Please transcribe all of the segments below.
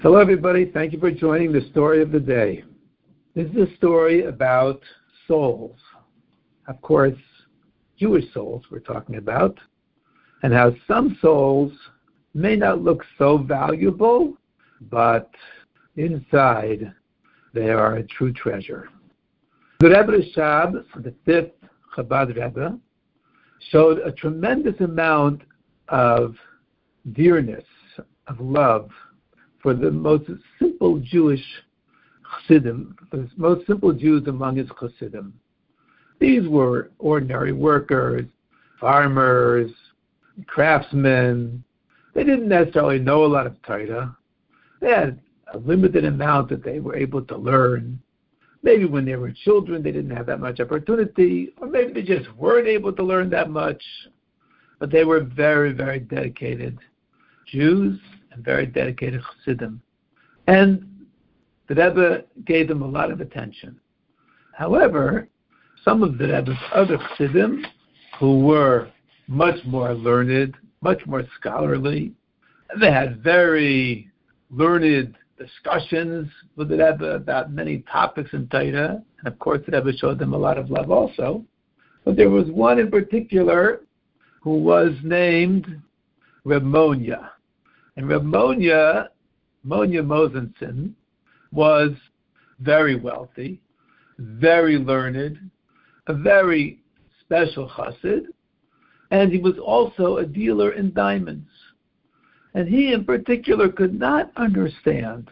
Hello, everybody. Thank you for joining the story of the day. This is a story about souls. Of course, Jewish souls we're talking about, and how some souls may not look so valuable, but inside they are a true treasure. The Rebbe Rashab, the fifth Chabad Rebbe, showed a tremendous amount of dearness, of love, for the most simple Jewish Chassidim, the most simple Jews among his Chassidim. These were ordinary workers, farmers, craftsmen. They didn't necessarily know a lot of Torah. They had a limited amount that they were able to learn. Maybe when they were children, they didn't have that much opportunity, or maybe they just weren't able to learn that much. But they were very, very dedicated Jews and very dedicated Chassidim. And the Rebbe gave them a lot of attention. However, some of the Rebbe's other Chassidim, who were much more learned, much more scholarly, they had very learned discussions with the Rebbe about many topics in Torah, and of course the Rebbe showed them a lot of love also. But there was one in particular who was named Reb Monya. And Reb Monya Mosenson, was very wealthy, very learned, a very special chassid, and he was also a dealer in diamonds. And he in particular could not understand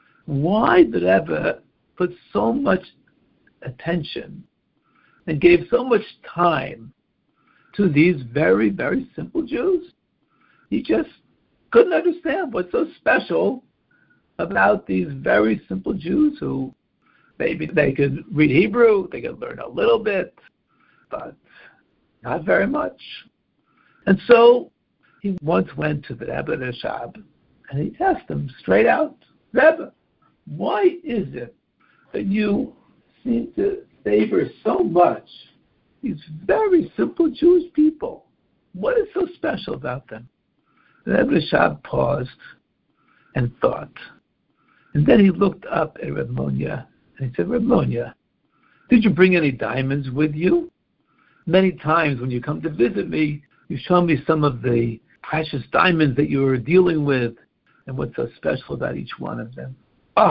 why the Rebbe put so much attention and gave so much time to these very, very simple Jews. He just couldn't understand what's so special about these very simple Jews who maybe they could read Hebrew, they could learn a little bit, but not very much. And so he once went to the Rebbe Rashab and he asked him straight out, Rebbe, why is it that you seem to favor so much these very simple Jewish people? What is so special about them? The Rebbe Rashab paused and thought. And then he looked up at Reb Monya and he said, Reb Monya, did you bring any diamonds with you? Many times when you come to visit me, you show me some of the precious diamonds that you were dealing with and what's so special about each one of them.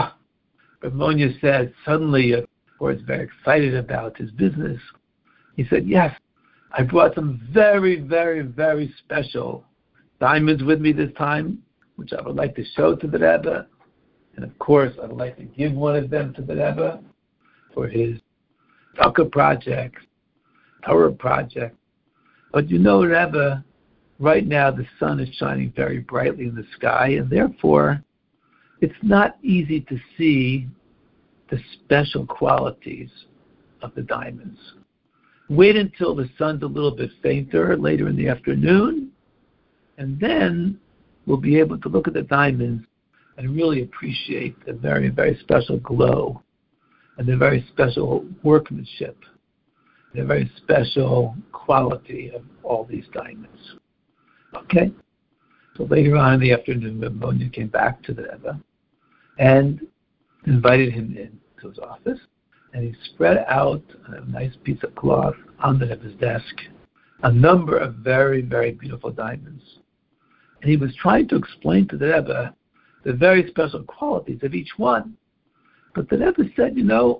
Reb Monya said, suddenly, of course, very excited about his business. He said, yes, I brought some very, very, very special diamonds with me this time, which I would like to show to the Rebbe. And of course, I would like to give one of them to the Rebbe for his Taka project, Torah project. But you know, Rebbe, right now the sun is shining very brightly in the sky, and therefore it's not easy to see the special qualities of the diamonds. Wait until the sun's a little bit fainter later in the afternoon, and then we'll be able to look at the diamonds and really appreciate the very, very special glow and the very special workmanship, the very special quality of all these diamonds. Okay? So later on in the afternoon, Reb Monya came back to the Rebbe and invited him into his office, and he spread out a nice piece of cloth on the Rebbe's desk, a number of very, very beautiful diamonds. And he was trying to explain to the Rebbe the very special qualities of each one. But the Rebbe said,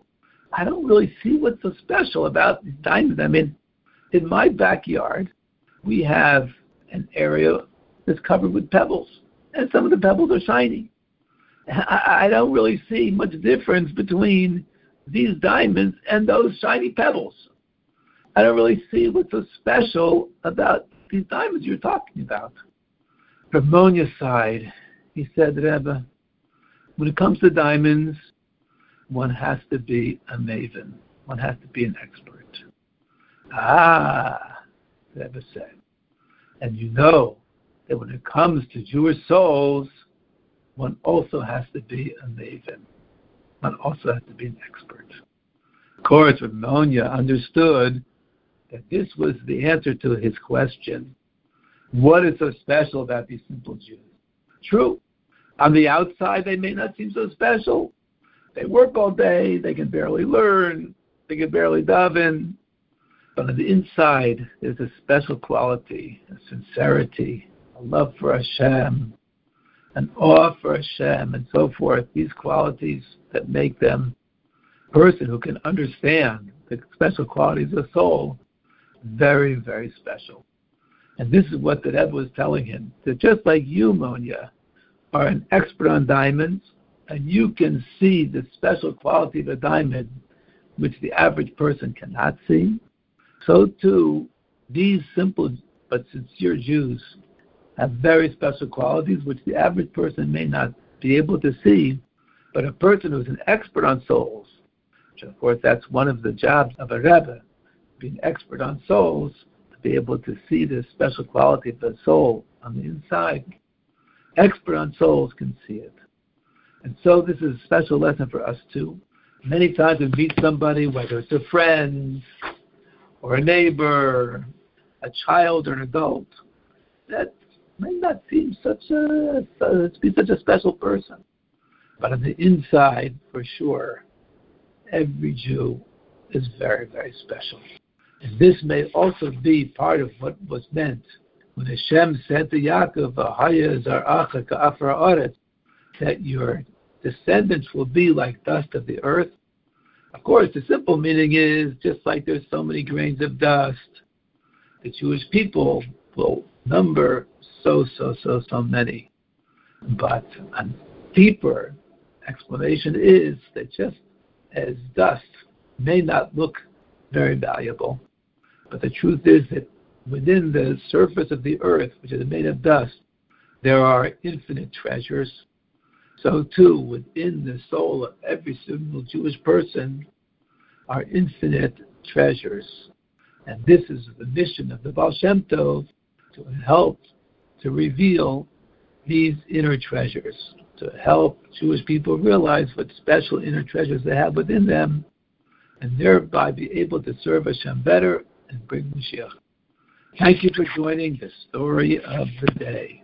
I don't really see what's so special about these diamonds. I mean, in my backyard, we have an area that's covered with pebbles, and some of the pebbles are shiny. I don't really see much difference between these diamonds and those shiny pebbles. I don't really see what's so special about these diamonds you're talking about. Reb Monya sighed. He said, Rebbe, when it comes to diamonds, one has to be a maven. One has to be an expert. The Rebbe said. And you know that when it comes to Jewish souls, one also has to be a maven. One also has to be an expert. Of course, Reb Monya understood that this was the answer to his question. What is so special about these simple Jews? True, On the outside, they may not seem so special. They work all day, they can barely learn, they can barely daven. But on the inside, there's a special quality, a sincerity, a love for Hashem, an awe for Hashem, and so forth. These qualities that make them a person who can understand the special qualities of the soul, very, very special. And this is what the Rebbe was telling him, that just like you, Monia, are an expert on diamonds, and you can see the special quality of a diamond, which the average person cannot see, so too, these simple but sincere Jews have very special qualities which the average person may not be able to see, but a person who's an expert on souls, which of course that's one of the jobs of a Rebbe, being expert on souls, to be able to see the special quality of the soul on the inside. Expert on souls can see it. And so this is a special lesson for us too. Many times we meet somebody, whether it's a friend, or a neighbor, a child, or an adult, that may not seem to be such a special person. But on the inside, for sure, every Jew is very, very special. And this may also be part of what was meant when Hashem said to Yaakov, "V'haya zar'acha ka'afar ha'aretz," that your descendants will be like dust of the earth. Of course, the simple meaning is just like there's so many grains of dust, the Jewish people will number so many. But a deeper explanation is that just as dust may not look very valuable, but the truth is that within the surface of the earth, which is made of dust, there are infinite treasures. So too, within the soul of every single Jewish person are infinite treasures. And this is the mission of the Baal Shem Tov, to help to reveal these inner treasures, to help Jewish people realize what special inner treasures they have within them, and thereby be able to serve Hashem better and bring Mashiach. Thank you for joining the story of the day.